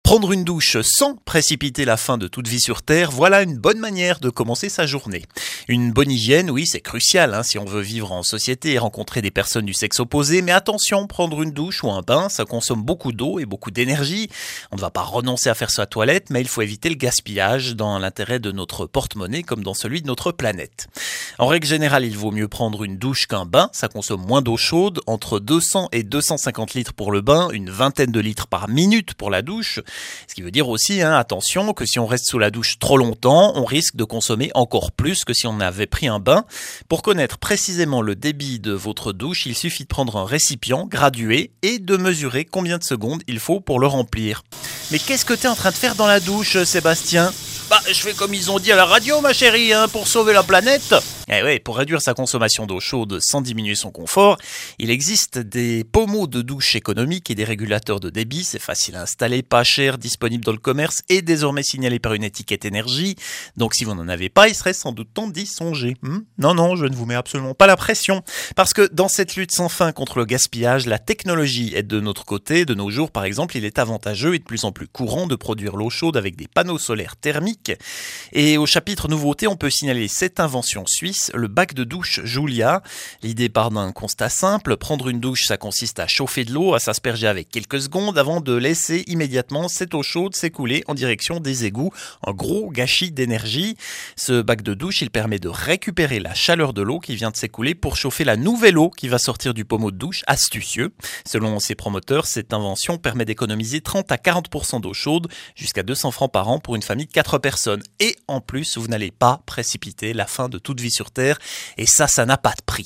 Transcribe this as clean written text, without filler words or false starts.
Prendre une douche sans précipiter la fin de toute vie sur Terre, voilà une bonne manière de commencer sa journée. Une bonne hygiène, oui, c'est crucial si on veut vivre en société et rencontrer des personnes du sexe opposé, mais attention, prendre une douche ou un bain, ça consomme beaucoup d'eau et beaucoup d'énergie. On ne va pas renoncer à faire sa toilette, mais il faut éviter le gaspillage dans l'intérêt de notre porte-monnaie comme dans celui de notre planète. En règle générale, il vaut mieux prendre une douche qu'un bain, ça consomme moins d'eau chaude, entre 200 et 250 litres pour le bain, une vingtaine de litres par minute pour la douche. Ce qui veut dire aussi, attention, que si on reste sous la douche trop longtemps, on risque de consommer encore plus que si on avait pris un bain. Pour connaître précisément le débit de votre douche, il suffit de prendre un récipient gradué et de mesurer combien de secondes il faut pour le remplir. Mais qu'est-ce que t'es en train de faire dans la douche, Sébastien ? Je fais comme ils ont dit à la radio, ma chérie, pour sauver la planète. Eh ouais, pour réduire sa consommation d'eau chaude sans diminuer son confort, il existe des pommeaux de douche économiques et des régulateurs de débit. C'est facile à installer, pas cher, disponible dans le commerce et désormais signalé par une étiquette énergie. Donc si vous n'en avez pas, il serait sans doute temps d'y songer. Non, je ne vous mets absolument pas la pression. Parce que dans cette lutte sans fin contre le gaspillage, la technologie est de notre côté. De nos jours, par exemple, il est avantageux et de plus en plus courant de produire l'eau chaude avec des panneaux solaires thermiques. Et au chapitre nouveauté, on peut signaler cette invention suisse, le bac de douche Julia. L'idée part d'un constat simple, prendre une douche, ça consiste à chauffer de l'eau, à s'asperger avec quelques secondes avant de laisser immédiatement cette eau chaude s'écouler en direction des égouts. Un gros gâchis d'énergie. Ce bac de douche, il permet de récupérer la chaleur de l'eau qui vient de s'écouler pour chauffer la nouvelle eau qui va sortir du pommeau de douche, astucieux. Selon ses promoteurs, cette invention permet d'économiser 30 à 40% d'eau chaude, jusqu'à 200 francs par an pour une famille de 4 personnes. Et en plus, vous n'allez pas précipiter la fin de toute vie sur Terre. Et ça n'a pas de prix.